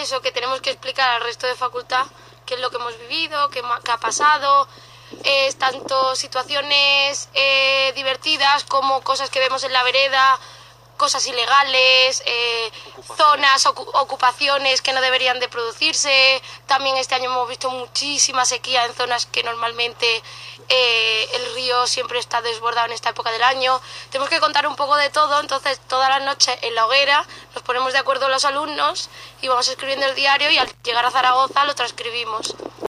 eso, que tenemos que explicar al resto de facultad qué es lo que hemos vivido, qué ha pasado, tanto situaciones divertidas como cosas que vemos en la vereda, cosas ilegales, zonas, ocupaciones que no deberían de producirse. También este año hemos visto muchísima sequía en zonas que normalmente el río siempre está desbordado en esta época del año. Tenemos que contar un poco de todo, entonces todas las noches en la hoguera nos ponemos de acuerdo los alumnos y vamos escribiendo el diario y al llegar a Zaragoza lo transcribimos.